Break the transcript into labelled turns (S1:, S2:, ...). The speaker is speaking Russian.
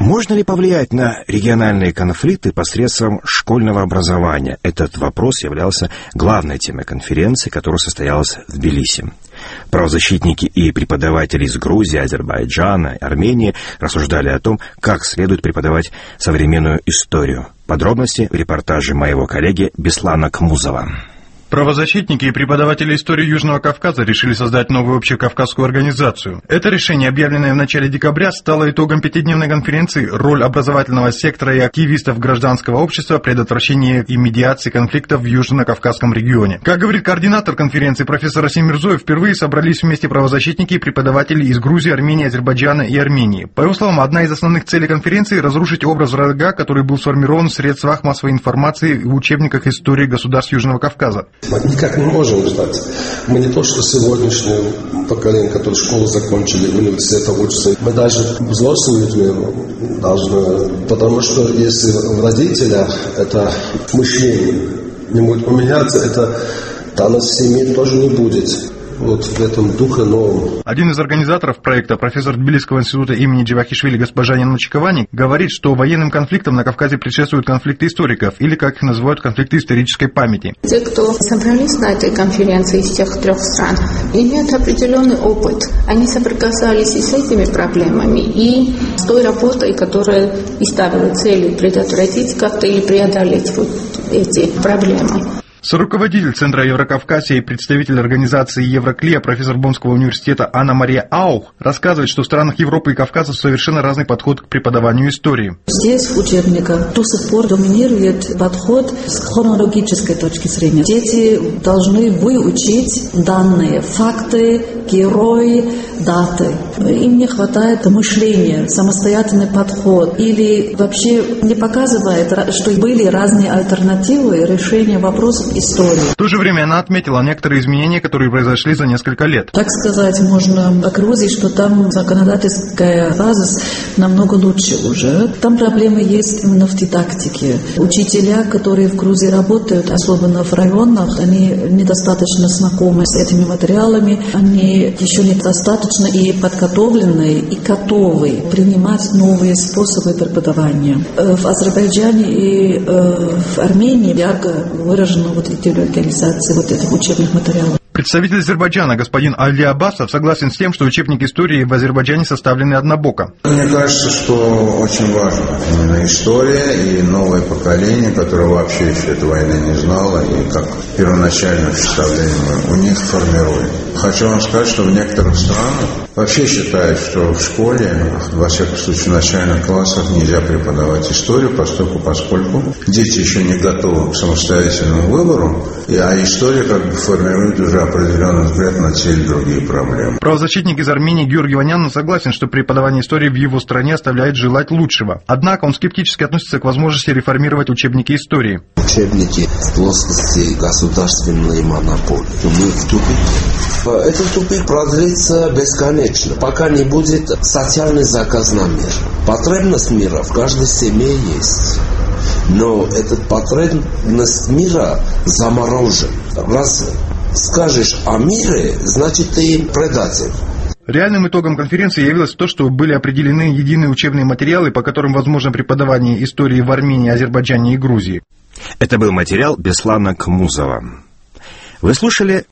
S1: Можно ли повлиять на региональные конфликты посредством школьного образования? Этот вопрос являлся главной темой конференции, которая состоялась в Тбилиси. Правозащитники и преподаватели из Грузии, Азербайджана и Армении рассуждали о том, как следует преподавать современную историю. Подробности в репортаже моего коллеги Беслана Кмузова.
S2: Правозащитники и преподаватели истории Южного Кавказа решили создать новую общекавказскую организацию. Это решение, объявленное в начале декабря, стало итогом пятидневной конференции «Роль образовательного сектора и активистов гражданского общества в предотвращении и медиации конфликтов в Южно-Кавказском регионе». Как говорит координатор конференции профессор Расим Мирзоев, впервые собрались вместе правозащитники и преподаватели из Грузии, Армении, Азербайджана и Армении. По его словам, одна из основных целей конференции – разрушить образ врага, который был сформирован в средствах массовой информации и в учебниках истории государств Южного Кавказа.
S3: Мы никак не можем ждать. Мы не то, что сегодняшнее поколение, которое школу закончили, университета учатся. Мы даже взрослые люди должны. Потому что если в родителях это мышление не будет поменяться, это данность семьи тоже не будет. Вот в этом духе новом.
S2: Один из организаторов проекта, профессор Тбилисского института имени Джавахишвили госпожа Нина Чиковани, говорит, что военным конфликтам на Кавказе предшествуют конфликты историков, или, как их называют, конфликты исторической памяти.
S4: Те, кто собрались на этой конференции из тех трех стран, имеют определенный опыт. Они соприкасались и с этими проблемами, и с той работой, которая и ставила целью предотвратить как-то или преодолеть вот эти проблемы.
S2: Соруководитель Центра Еврокавказья и представитель организации Евроклия, профессор Боннского университета Анна-Мария Аух, рассказывает, что в странах Европы и Кавказа совершенно разный подход к преподаванию истории.
S5: Здесь в учебниках до сих пор доминирует подход с хронологической точки зрения. Дети должны выучить данные, факты, герои, даты. Им не хватает мышления, самостоятельный подход. Или вообще не показывает, что были разные альтернативы решения вопросов истории.
S2: В то же время она отметила некоторые изменения, которые произошли за несколько лет.
S5: Так сказать можно о Грузии, что там законодательская база намного лучше уже. Там проблемы есть именно в дидактике. Учителя, которые в Грузии работают, особенно в районах, они недостаточно знакомы с этими материалами, они еще недостаточно и подготовлены, и готовы принимать новые способы преподавания. В Азербайджане и в Армении ярко выражено идеологизация этих учебных материалов.
S2: Представитель Азербайджана господин Али Аббасов согласен с тем, что учебники истории в Азербайджане составлены однобоко.
S6: Мне кажется, что очень важно именно история и новое поколение, которое вообще еще этой войны не знало, и как первоначальное представление у них формирует. Хочу вам сказать, что в некоторых странах вообще считают, что в школе, во всяком случае в начальных классах, нельзя преподавать историю, поскольку дети еще не готовы к самостоятельному выбору, а история как бы формирует уже определенный взгляд на те или другие проблемы.
S2: Правозащитник из Армении Георгий Ванян согласен, что преподавание истории в его стране оставляет желать лучшего. Однако он скептически относится к возможности реформировать учебники истории.
S3: Учебники в плоскости государственной монополии. Мы в тупике. Этот тупик продлится бесконечно, пока не будет социальный заказ на мир. Потребность мира в каждой семье есть. Но этот потребность мира заморожен. Раз скажешь о мире, значит ты предатель.
S2: Реальным итогом конференции явилось то, что были определены единые учебные материалы, по которым возможно преподавание истории в Армении, Азербайджане и Грузии.
S1: Это был материал Беслана Кмузова. Вы слушали